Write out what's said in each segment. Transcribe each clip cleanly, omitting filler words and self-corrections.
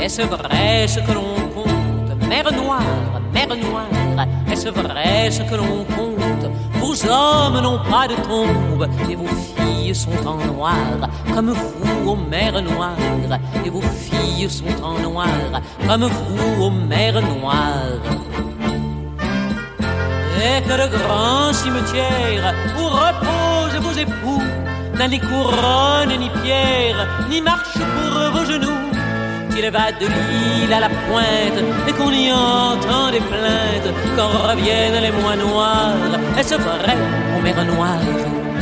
Est-ce vrai ce que l'on compte? Mer noire, est-ce vrai ce que l'on compte? Vos hommes n'ont pas de tombe, et vos filles sont en noir, comme vous, ô mer noire, et vos filles sont en noir, comme vous, ô mer noire. Et que le grand cimetière où reposent vos époux n'a ni couronne, ni pierre, ni marche pour vos genoux, qu'il va de l'île à la pointe et qu'on y entend des plaintes quand reviennent les mois noirs. Est-ce vrai, ô mer noire?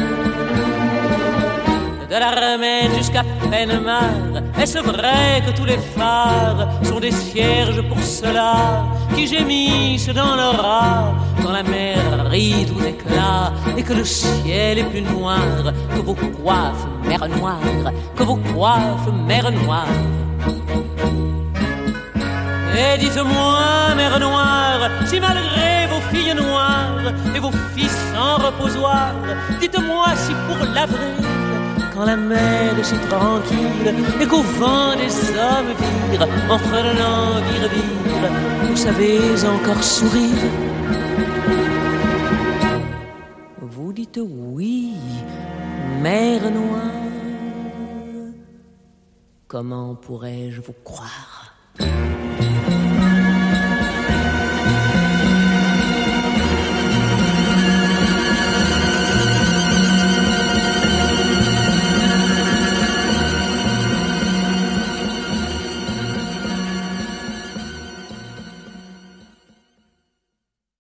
De la Remède jusqu'à Pennemar, est-ce vrai que tous les phares sont des cierges pour cela, qui gémissent dans leur rats quand la mer rit tout éclat et que le ciel est plus noir que vos coiffes, mer noire, que vos coiffes, mer noire? Et dites-moi, mer noire, si malgré vos filles noires et vos fils sans reposoir, dites-moi si pour l'avril, quand la mer est si tranquille et qu'au vent des hommes virent, en frôlant vire, vous savez encore sourire. Vous dites oui, mer noire, comment pourrais-je vous croire?